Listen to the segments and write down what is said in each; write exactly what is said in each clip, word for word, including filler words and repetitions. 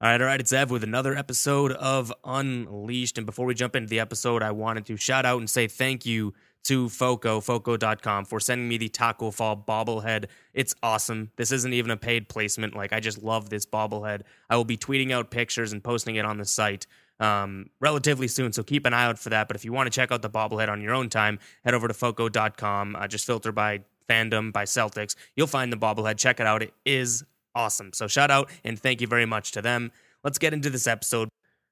All right, all right, it's Ev with another episode of Unleashed. And before we jump into the episode, I wanted to shout out and say thank you to Foco, Foco dot com, for sending me the Taco Fall bobblehead. It's awesome. This isn't even a paid placement. Like, I just love this bobblehead. I will be tweeting out pictures and posting it on the site um, relatively soon, so keep an eye out for that. But if you want to check out the bobblehead on your own time, head over to Foco dot com. Uh, just filter by fandom, by Celtics. You'll find the bobblehead. Check it out. It is awesome. So shout out and thank you very much to them. Let's get into this episode.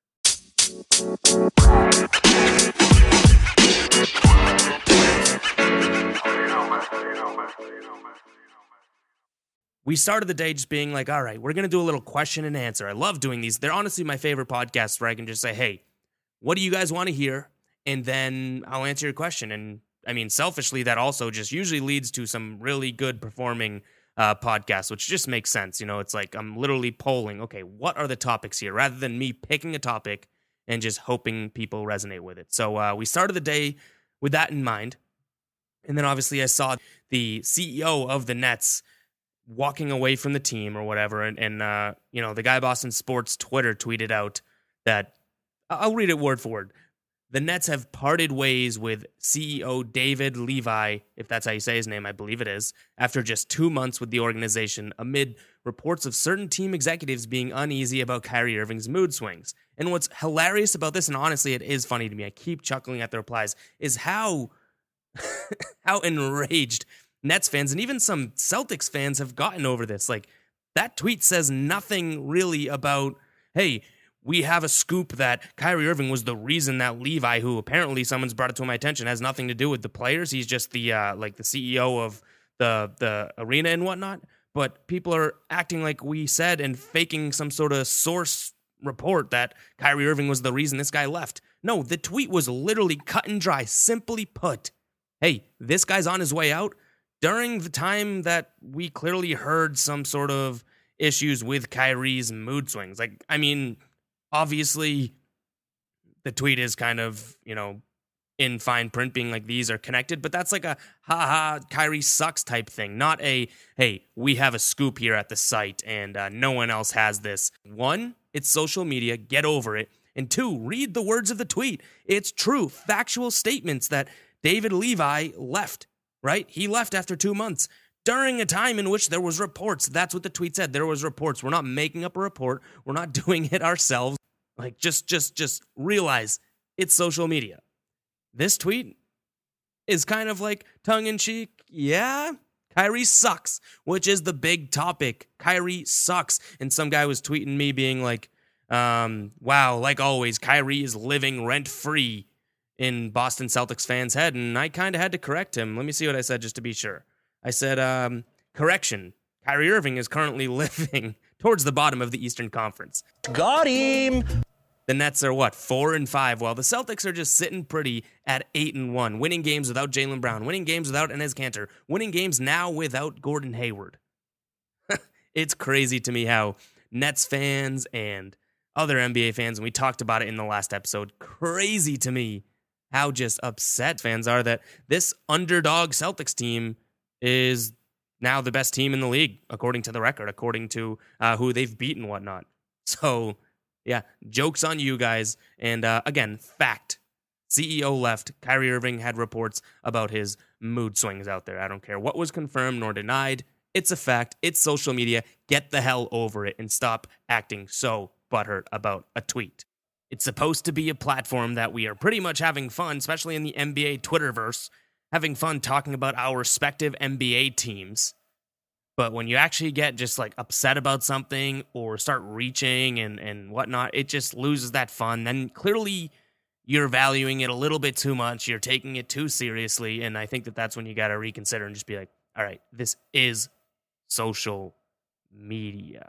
We started the day just being like, all right, we're going to do a little question and answer. I love doing these. They're honestly my favorite podcasts where I can just say, hey, what do you guys want to hear? And then I'll answer your question. And I mean, selfishly, that also just usually leads to some really good performing uh, podcasts, which just makes sense. You know, it's like I'm literally polling, okay, what are the topics here? Rather than me picking a topic and just hoping people resonate with it. So uh, we started the day with that in mind. And then obviously I saw the C E O of the Nets walking away from the team or whatever. And, and uh, you know, the guy Boston Sports Twitter tweeted out that, I'll read it word for word. The Nets have parted ways with C E O David Levi, if that's how you say his name, I believe it is, after just two months with the organization, amid reports of certain team executives being uneasy about Kyrie Irving's mood swings. And what's hilarious about this, and honestly it is funny to me, I keep chuckling at the replies, is how, how enraged Nets fans and even some Celtics fans have gotten over this. Like, that tweet says nothing really about, hey, we have a scoop that Kyrie Irving was the reason that Levi, who apparently someone's brought it to my attention, has nothing to do with the players. He's just the uh, like the C E O of the the arena and whatnot. But people are acting like we said and faking some sort of source report that Kyrie Irving was the reason this guy left. No, the tweet was literally cut and dry. Simply put, hey, this guy's on his way out during the time that we clearly heard some sort of issues with Kyrie's mood swings. Like, I mean, obviously, the tweet is kind of, you know, in fine print being like these are connected, but that's like a ha-ha, Kyrie sucks type thing, not a, hey, we have a scoop here at the site and uh, no one else has this. One, it's social media, get over it. And two, read the words of the tweet. It's true, factual statements that David Levi left, right? He left after two months. During a time in which there was reports. That's what the tweet said. There was reports. We're not making up a report. We're not doing it ourselves. Like, just, just, just realize it's social media. This tweet is kind of like tongue-in-cheek. Yeah, Kyrie sucks, which is the big topic. Kyrie sucks. And some guy was tweeting me being like, um, wow, like always, Kyrie is living rent-free in Boston Celtics fans' head. And I kind of had to correct him. Let me see what I said just to be sure. I said, um, correction, Kyrie Irving is currently living towards the bottom of the Eastern Conference. Got him! The Nets are, what, four and five, while the Celtics are just sitting pretty at eight and one, winning games without Jaylen Brown, winning games without Enes Kanter, winning games now without Gordon Hayward. It's crazy to me how Nets fans and other N B A fans, and we talked about it in the last episode, crazy to me how just upset fans are that this underdog Celtics team is now the best team in the league, according to the record, according to uh, who they've beaten and whatnot. So, yeah, joke's on you guys. And uh, again, fact, C E O left. Kyrie Irving had reports about his mood swings out there. I don't care what was confirmed nor denied. It's a fact. It's social media. Get the hell over it and stop acting so butthurt about a tweet. It's supposed to be a platform that we are pretty much having fun, especially in the N B A Twitterverse, having fun talking about our respective N B A teams. But when you actually get just like upset about something or start reaching and, and whatnot, it just loses that fun. Then clearly you're valuing it a little bit too much. You're taking it too seriously. And I think that that's when you got to reconsider and just be like, all right, this is social media.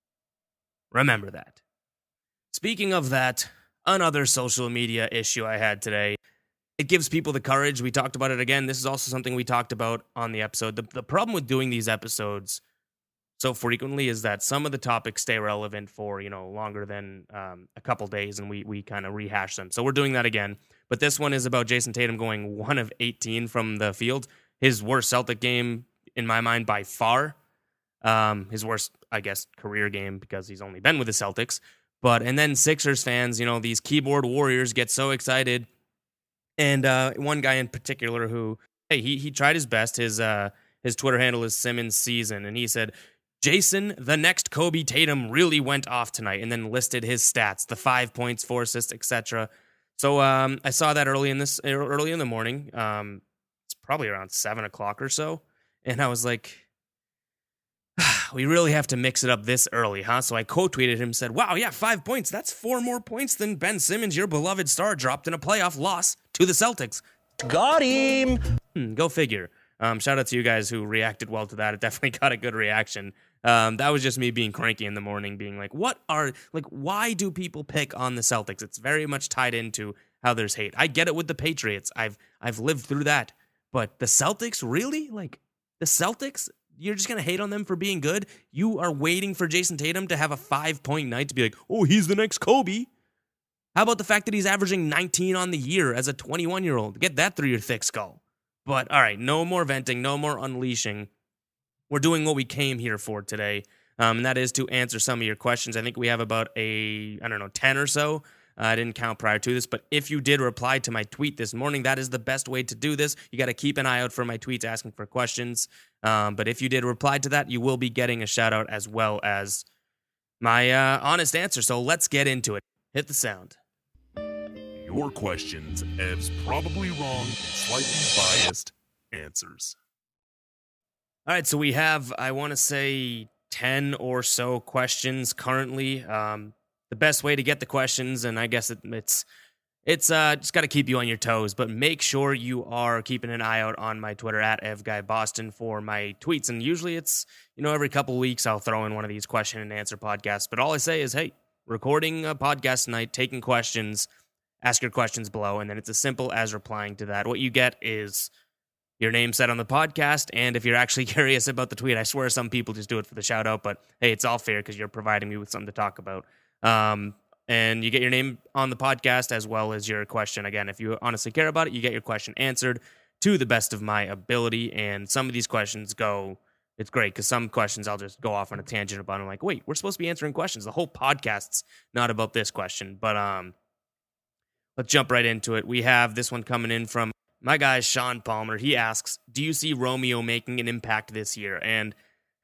Remember that. Speaking of that, another social media issue I had today. It gives people the courage. We talked about it again. This is also something we talked about on the episode. The, the problem with doing these episodes so frequently is that some of the topics stay relevant for, you know, longer than um, a couple days, and we we kind of rehash them. So we're doing that again. But this one is about Jason Tatum going one of eighteen from the field. His worst Celtic game, in my mind, by far. Um, his worst, I guess, career game because he's only been with the Celtics. But, and then Sixers fans, you know, these keyboard warriors get so excited. And uh, one guy in particular who, hey, he he tried his best. His uh, his Twitter handle is Simmons Season. And he said, Jason, the next Kobe Tatum really went off tonight, and then listed his stats, the five points, four assists, et cetera. So um, I saw that early in this early in the morning. Um, it's probably around seven o'clock or so. And I was like, we really have to mix it up this early, huh? So I quote tweeted him, said, wow, yeah, five points. That's four more points than Ben Simmons, your beloved star, dropped in a playoff loss to the Celtics. Got him. Hmm, go figure. Um, shout out to you guys who reacted well to that. It definitely got a good reaction. Um, that was just me being cranky in the morning, being like, what are, like, why do people pick on the Celtics? It's very much tied into how there's hate. I get it with the Patriots. I've, I've lived through that. But the Celtics, really? Like, the Celtics? You're just going to hate on them for being good? You are waiting for Jason Tatum to have a five-point night to be like, oh, he's the next Kobe. How about the fact that he's averaging nineteen on the year as a twenty-one-year-old? Get that through your thick skull. But, all right, no more venting, no more unleashing. We're doing what we came here for today, um, and that is to answer some of your questions. I think we have about a, I don't know, ten or so. Uh, I didn't count prior to this, but if you did reply to my tweet this morning, that is the best way to do this. You got to keep an eye out for my tweets asking for questions. Um, but if you did reply to that, you will be getting a shout out as well as my uh, honest answer. So let's get into it. Hit the sound. Your questions, Ev's probably wrong and slightly biased answers. All right, so we have, I want to say, ten or so questions currently. Um, the best way to get the questions, and I guess it, it's it's uh, just got to keep you on your toes, but make sure you are keeping an eye out on my Twitter at EvGuyBoston for my tweets. And usually it's, you know, every couple of weeks I'll throw in one of these question and answer podcasts. But all I say is, hey, recording a podcast tonight, taking questions, ask your questions below, and then it's as simple as replying to that. What you get is your name said on the podcast, and if you're actually curious about the tweet, I swear some people just do it for the shout out, but hey, it's all fair because you're providing me with something to talk about. Um, and you get your name on the podcast as well as your question. Again, if you honestly care about it, you get your question answered to the best of my ability, and some of these questions go, it's great because some questions I'll just go off on a tangent about. I'm like, wait, we're supposed to be answering questions. The whole podcast's not about this question, but um, let's jump right into it. We have this one coming in from my guy, Sean Palmer. He asks, do you see Romeo making an impact this year? And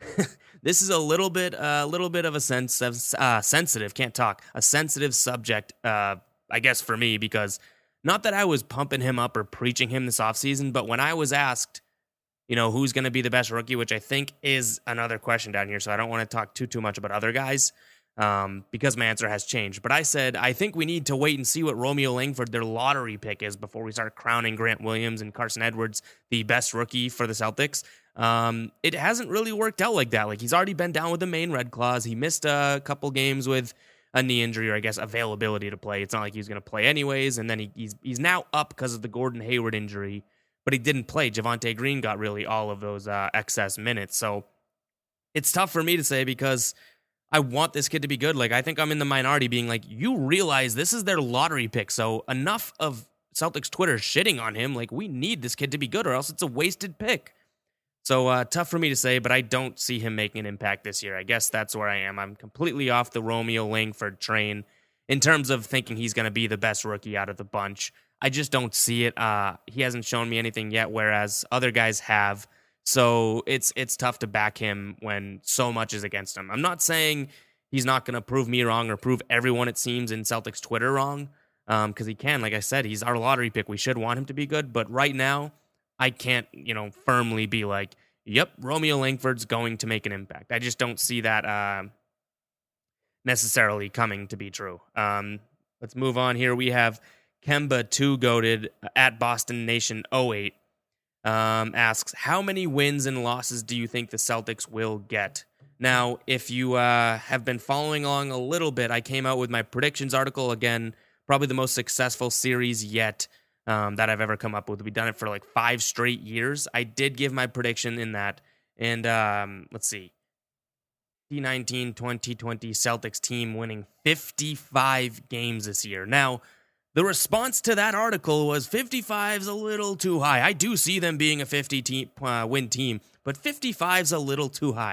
this is a little bit, a uh, little bit of a sense of, uh, sensitive, can't talk, a sensitive subject, uh, I guess, for me, because not that I was pumping him up or preaching him this offseason, but when I was asked, you know, who's going to be the best rookie, which I think is another question down here, so I don't want to talk too, too much about other guys, um, because my answer has changed. But I said, I think we need to wait and see what Romeo Langford, their lottery pick, is before we start crowning Grant Williams and Carson Edwards the best rookie for the Celtics. Um, it hasn't really worked out like that. Like, he's already been down with the main Red Claws. He missed a couple games with a knee injury, or I guess availability to play. It's not like he's going to play anyways. And then he, he's he's now up because of the Gordon Hayward injury, but he didn't play. Javonte Green got really all of those uh, excess minutes. So it's tough for me to say because I want this kid to be good. Like, I think I'm in the minority being like, you realize this is their lottery pick. So enough of Celtics Twitter shitting on him. Like, we need this kid to be good or else it's a wasted pick. So uh, tough for me to say, but I don't see him making an impact this year. I guess that's where I am. I'm completely off the Romeo Langford train in terms of thinking he's going to be the best rookie out of the bunch. I just don't see it. Uh, he hasn't shown me anything yet, whereas other guys have. So it's it's tough to back him when so much is against him. I'm not saying he's not going to prove me wrong or prove everyone, it seems, in Celtics Twitter wrong, because um, he can. Like I said, he's our lottery pick. We should want him to be good, but right now, I can't, you know, firmly be like, yep, Romeo Langford's going to make an impact. I just don't see that uh, necessarily coming to be true. Um, let's move on here. We have Kemba two goated at Boston Nation oh eight. Um, asks, how many wins and losses do you think the Celtics will get? Now, if you uh, have been following along a little bit, I came out with my predictions article. Again, probably the most successful series yet um, that I've ever come up with. We've done it for like five straight years. I did give my prediction in that. And um, let's see. twenty nineteen twenty twenty Celtics team winning fifty-five games this year. Now, the response to that article was fifty-five's a little too high. I do see them being a fifty-win team, uh, win team, but fifty-five's a little too high.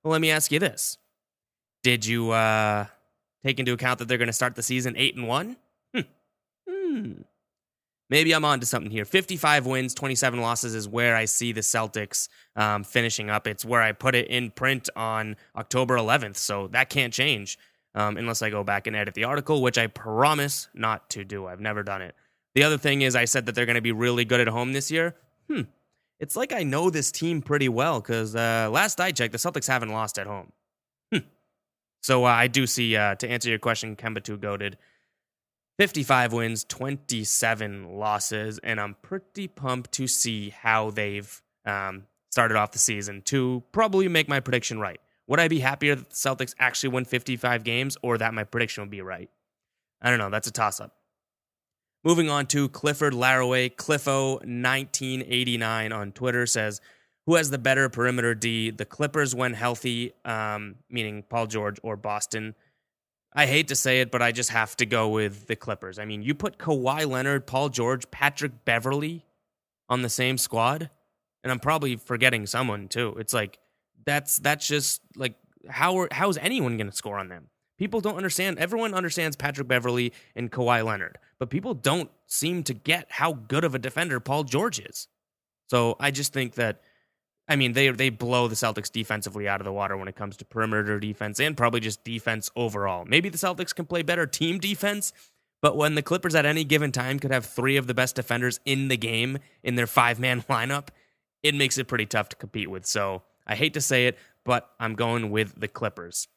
Well, let me ask you this. Did you uh, take into account that they're going to start the season eight and one? Hmm. Hmm. Maybe I'm on to something here. fifty-five wins, twenty-seven losses is where I see the Celtics um, finishing up. It's where I put it in print on October eleventh, so that can't change um, unless I go back and edit the article, which I promise not to do. I've never done it. The other thing is I said that they're going to be really good at home this year. Hmm. It's like I know this team pretty well because uh, last I checked, the Celtics haven't lost at home. Hmm. So uh, I do see, uh, to answer your question, Kemba Two Goated, fifty-five wins, twenty-seven losses, and I'm pretty pumped to see how they've um, started off the season to probably make my prediction right. Would I be happier that the Celtics actually win fifty-five games or that my prediction would be right? I don't know. That's a toss-up. Moving on to Clifford Laraway, Cliffo nineteen eighty-nine on Twitter says, who has the better perimeter D, the Clippers when healthy, um, meaning Paul George, or Boston? I hate to say it, but I just have to go with the Clippers. I mean, you put Kawhi Leonard, Paul George, Patrick Beverley on the same squad, and I'm probably forgetting someone too. It's like, that's that's just like, how are, how is anyone going to score on them? People don't understand. Everyone understands Patrick Beverley and Kawhi Leonard, but people don't seem to get how good of a defender Paul George is. So I just think that, I mean, they they blow the Celtics defensively out of the water when it comes to perimeter defense and probably just defense overall. Maybe the Celtics can play better team defense, but when the Clippers at any given time could have three of the best defenders in the game in their five-man lineup, it makes it pretty tough to compete with. So I hate to say it, but I'm going with the Clippers.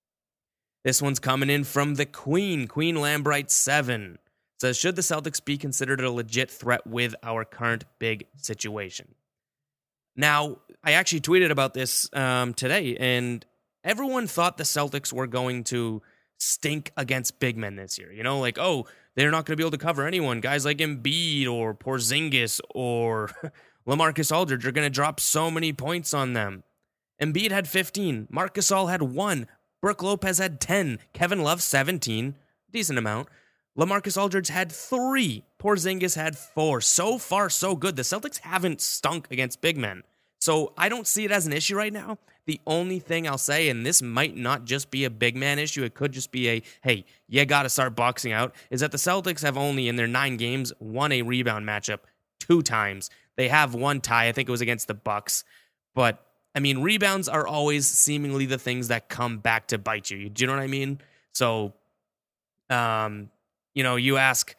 This one's coming in from the Queen, Queen Lambright seven. Says, should the Celtics be considered a legit threat with our current big situation? Now, I actually tweeted about this um, today, and everyone thought the Celtics were going to stink against big men this year. You know, like, oh, they're not going to be able to cover anyone. Guys like Embiid or Porzingis or LaMarcus Aldridge are going to drop so many points on them. Embiid had fifteen. Marc Gasol had one. Brook Lopez had ten. Kevin Love, seventeen. Decent amount. LaMarcus Aldridge had three. Porzingis had four. So far, so good. The Celtics haven't stunk against big men. So I don't see it as an issue right now. The only thing I'll say, and this might not just be a big man issue, it could just be a, hey, you got to start boxing out, is that the Celtics have only, in their nine games, won a rebound matchup two times. They have one tie. I think it was against the Bucks. But, I mean, rebounds are always seemingly the things that come back to bite you. Do you know what I mean? So, um... you know, you ask,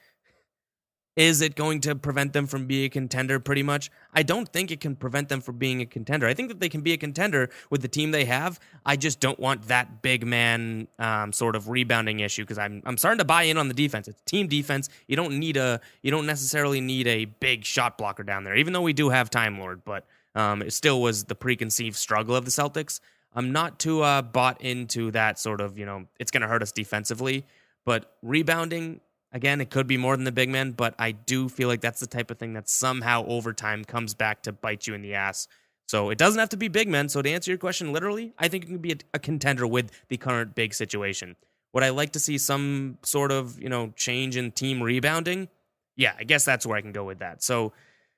is it going to prevent them from being a contender pretty much? I don't think it can prevent them from being a contender. I think that they can be a contender with the team they have. I just don't want that big man um, sort of rebounding issue because I'm I'm starting to buy in on the defense. It's team defense. You don't need a you don't necessarily need a big shot blocker down there, even though we do have Time Lord, but um, it still was the preconceived struggle of the Celtics. I'm not too uh, bought into that sort of, you know, it's going to hurt us defensively. But rebounding, again, it could be more than the big man, but I do feel like that's the type of thing that somehow over time comes back to bite you in the ass. So it doesn't have to be big men. So to answer your question literally, I think it can be a, a contender with the current big situation. Would I like to see some sort of, you know, change in team rebounding? Yeah, I guess that's where I can go with that. So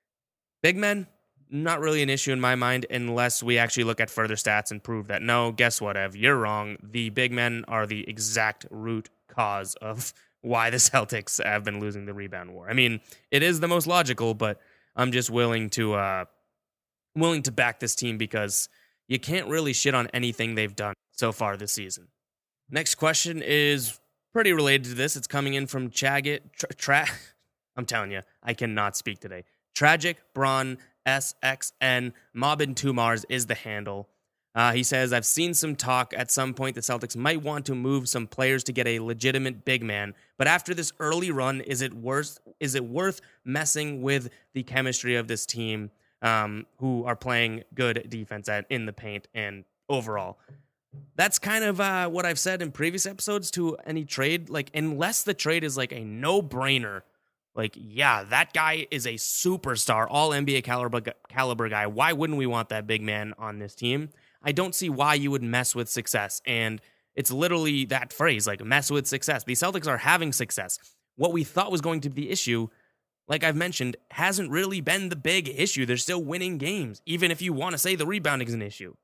big men, not really an issue in my mind unless we actually look at further stats and prove that, no, guess what, Ev, you're wrong. The big men are the exact root cause of why the Celtics have been losing the rebound war. I mean, it is the most logical, but I'm just willing to uh, willing to back this team because you can't really shit on anything they've done so far this season. Next question is pretty related to this. It's coming in from Chaggit. Tra- tra- I'm telling you, I cannot speak today. Tragic Braun S X N Mobbin two Mars is the handle. Uh, he says, I've seen some talk at some point the Celtics might want to move some players to get a legitimate big man, but after this early run, is it worth, is it worth messing with the chemistry of this team um, who are playing good defense at, in the paint and overall? That's kind of uh, what I've said in previous episodes to any trade. Like, unless the trade is like a no-brainer, like, yeah, that guy is a superstar, all N B A caliber, caliber guy. Why wouldn't we want that big man on this team? I don't see why you would mess with success. And it's literally that phrase, like, mess with success. The Celtics are having success. What we thought was going to be the issue, like I've mentioned, hasn't really been the big issue. They're still winning games, even if you want to say the rebounding is an issue.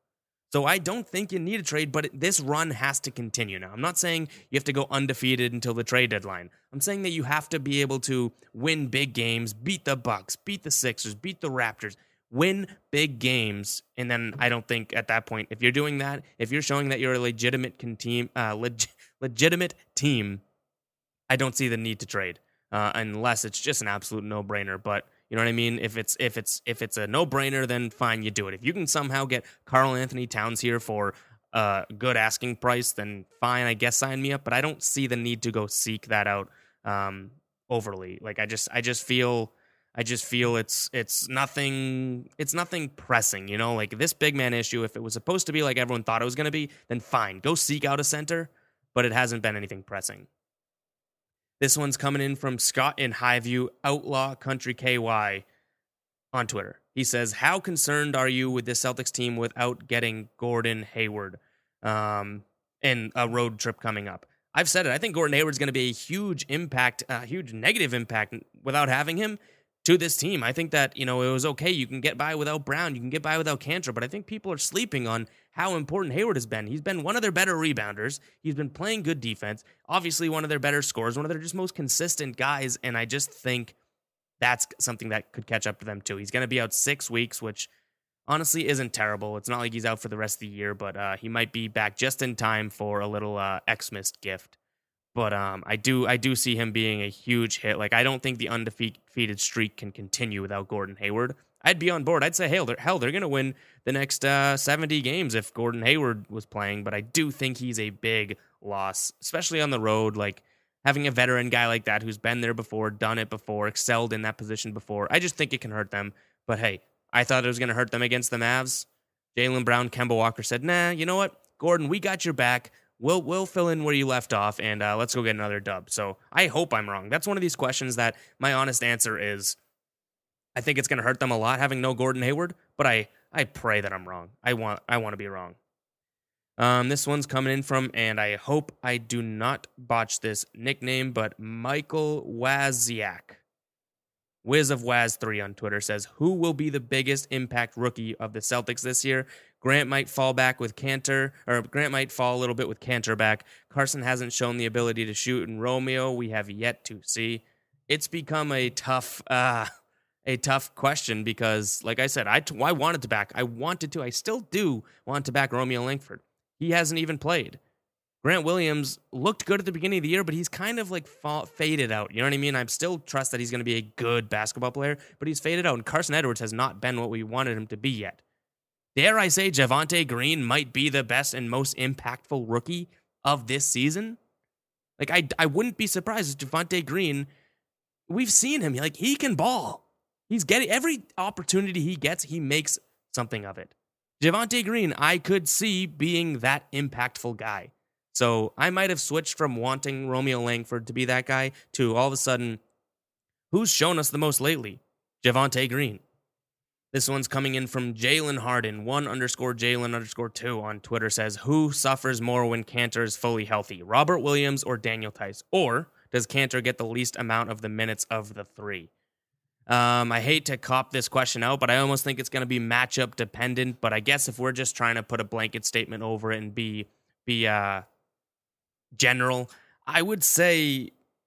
So I don't think you need a trade, but this run has to continue now. I'm not saying you have to go undefeated until the trade deadline. I'm saying that you have to be able to win big games, beat the Bucks, beat the Sixers, beat the Raptors, win big games. And then I don't think at that point, if you're doing that, if you're showing that you're a legitimate con- team, uh, leg- legitimate team, I don't see the need to trade uh, unless it's just an absolute no-brainer. But you know what I mean? If it's if it's if it's a no-brainer, then fine, you do it. If you can somehow get Karl Anthony Towns here for a good asking price, then fine, I guess sign me up. But I don't see the need to go seek that out um, overly. Like I just I just feel I just feel it's it's nothing it's nothing pressing. You know, like this big man issue. If it was supposed to be like everyone thought it was going to be, then fine, go seek out a center. But it hasn't been anything pressing. This one's coming in from Scott in Highview, Outlaw Country K Y on Twitter. He says, how concerned are you with the Celtics team without getting Gordon Hayward um, and a road trip coming up? I've said it. I think Gordon Hayward's going to be a huge impact, a huge negative impact without having him to this team. I think that, you know, it was okay. You can get by without Brown. You can get by without Kanter. But I think people are sleeping on how important Hayward has been. He's been one of their better rebounders. He's been playing good defense. Obviously, one of their better scorers, one of their just most consistent guys. And I just think that's something that could catch up to them too. He's going to be out six weeks, which honestly isn't terrible. It's not like he's out for the rest of the year, but uh, he might be back just in time for a little uh, Xmas gift. But um, I do I do see him being a huge hit. Like, I don't think the undefeated streak can continue without Gordon Hayward. I'd be on board. I'd say, hell, they're, hell, they're going to win the next uh, seventy games if Gordon Hayward was playing. But I do think he's a big loss, especially on the road. Like, having a veteran guy like that who's been there before, done it before, excelled in that position before, I just think it can hurt them. But hey, I thought it was going to hurt them against the Mavs. Jaylen Brown, Kemba Walker said, nah, you know what? Gordon, we got your back. We'll we'll fill in where you left off, and uh, let's go get another dub. So I hope I'm wrong. That's one of these questions that my honest answer is I think it's going to hurt them a lot having no Gordon Hayward, but I, I pray that I'm wrong. I want I want to be wrong. Um, this one's coming in from, and I hope I do not botch this nickname, but Michael Waziak. Wiz of Waz three on Twitter says, who will be the biggest impact rookie of the Celtics this year? Grant might fall back with Kanter, or Grant might fall a little bit with Kanter back. Carson hasn't shown the ability to shoot, and Romeo we have yet to see. It's become a tough, uh, a tough question because, like I said, I, t- I wanted to back. I wanted to. I still do want to back Romeo Langford. He hasn't even played. Grant Williams looked good at the beginning of the year, but he's kind of like fa- faded out. You know what I mean? I still trust that he's going to be a good basketball player, but he's faded out. And Carson Edwards has not been what we wanted him to be yet. Dare I say Javonte Green might be the best and most impactful rookie of this season? Like, I, I wouldn't be surprised if Javonte Green, we've seen him. Like, he can ball. He's getting every opportunity he gets, he makes something of it. Javonte Green, I could see being that impactful guy. So I might have switched from wanting Romeo Langford to be that guy to all of a sudden, who's shown us the most lately? Javonte Green. This one's coming in from Jalen Harden, one underscore Jalen underscore two on Twitter says, who suffers more when Kanter is fully healthy, Robert Williams or Daniel Theis? Or does Kanter get the least amount of the minutes of the three? Um, I hate to cop this question out, but I almost think it's going to be matchup dependent. But I guess if we're just trying to put a blanket statement over it and be, be uh, general, I would say,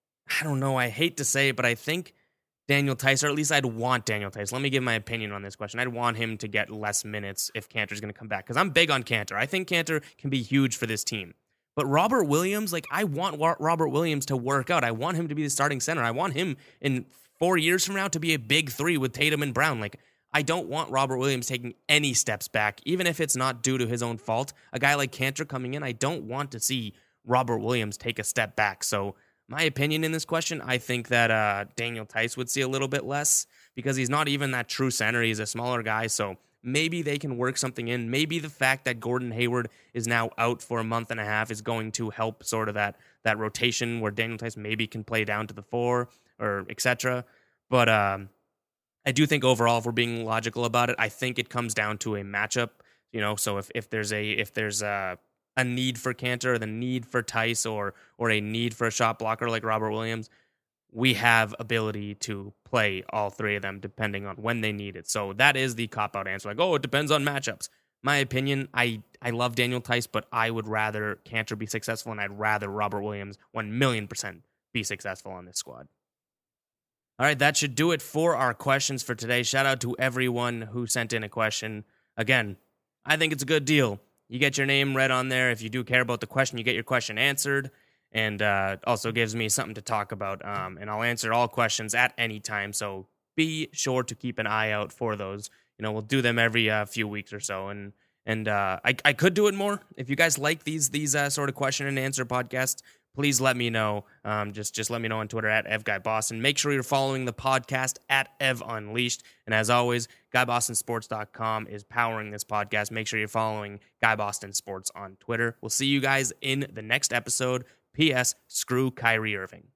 I don't know, I hate to say it, but I think Daniel Theis, or at least I'd want Daniel Theis. Let me give my opinion on this question. I'd want him to get less minutes if Kanter's going to come back, because I'm big on Kanter. I think Kanter can be huge for this team. But Robert Williams, like, I want Robert Williams to work out. I want him to be the starting center. I want him in four years from now to be a big three with Tatum and Brown. Like, I don't want Robert Williams taking any steps back, even if it's not due to his own fault. A guy like Kanter coming in, I don't want to see Robert Williams take a step back. So my opinion in this question, I think that uh, Daniel Theis would see a little bit less because he's not even that true center. He's a smaller guy, so maybe they can work something in. Maybe the fact that Gordon Hayward is now out for a month and a half is going to help sort of that that rotation where Daniel Theis maybe can play down to the four or et cetera. But um, I do think overall, if we're being logical about it, I think it comes down to a matchup. You know, so if, if there's a if there's a a need for Kanter, or the need for Theis, or or a need for a shot blocker like Robert Williams, we have ability to play all three of them depending on when they need it. So that is the cop-out answer. Like, oh, it depends on matchups. my opinion, I, I love Daniel Tice, but I would rather Cantor be successful, and I'd rather Robert Williams one million percent be successful on this squad. All right, that should do it for our questions for today. Shout out to everyone who sent in a question. Again, I think it's a good deal. You get your name read on there. If you do care about the question, you get your question answered, and uh, also gives me something to talk about. Um, and I'll answer all questions at any time, so be sure to keep an eye out for those. You know, we'll do them every uh, few weeks or so, and and uh, I I could do it more. If you guys like these these uh, sort of question and answer podcasts, please let me know. Um, just just let me know on Twitter at EvGuyBoston. Make sure you're following the podcast at Ev Unleashed. And as always, Guy Boston Sports dot com is powering this podcast. Make sure you're following Guy Boston Sports on Twitter. We'll see you guys in the next episode. P S. Screw Kyrie Irving.